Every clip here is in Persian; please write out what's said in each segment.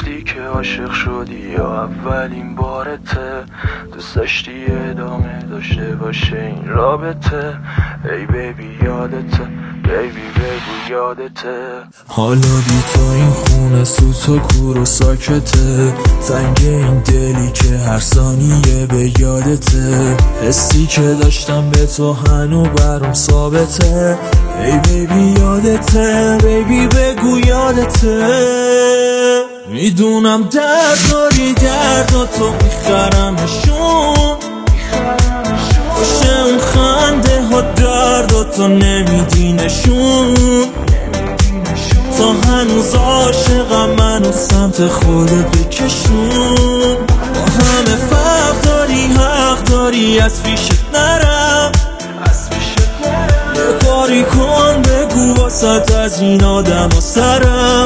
گفتی که عاشق شدی یا اولین بارته، دوست داشتی ادامه داشته باشه این رابطه. ای بیبی یادته، بیبی بگو یادته. حالا بی تو این خونه سوت و کور و ساکته، تنگ این دلی که هر ثانیه به یادته. حسی که داشتم به تو هنو برام ثابته. ای بیبی یادته، بیبی بگو یادته. میدونم درد داری، درداتو میخرمشون، باشه اون خنده ها درداتو نمیدی نشون. تا هنوز عاشقم منو سمت خودت بکشون. با همه فرق داری، حق داری، از پیشت نرم. یه کاری کن بگو واسط از این آدم ها سرم.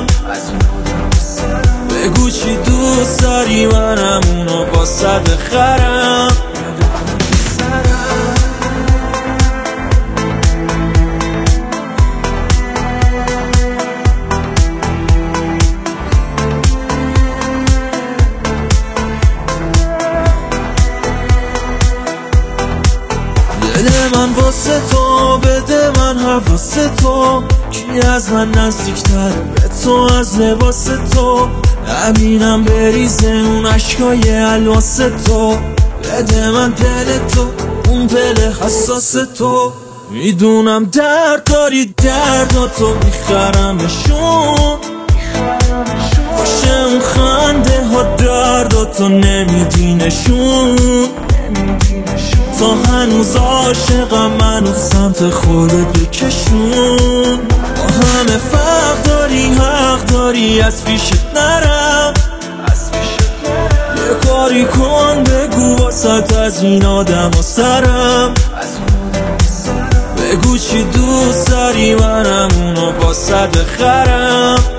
بگو چی دوست داری منم اونو واسط بخرم. بده من واسه تو، بده من حواس تو. کی از من نزدیکتره به تو از لباس تو؟ نبینم بریزه اون عشقای الواس تو. بده من دل تو، اون دل حساس تو. میدونم درد داری، درداتو میخرمشون، باشه اون خنده ها درداتو نمیدی نشون. تا هنوز عاشقم منو سمت خودت بکشون. با همه فرق داری، حق داری، از پیشت نرم. یه کاری کن بگو واسط از این آدم ها سرم. بگو چی دوست داری منم اونو واسط بخرم.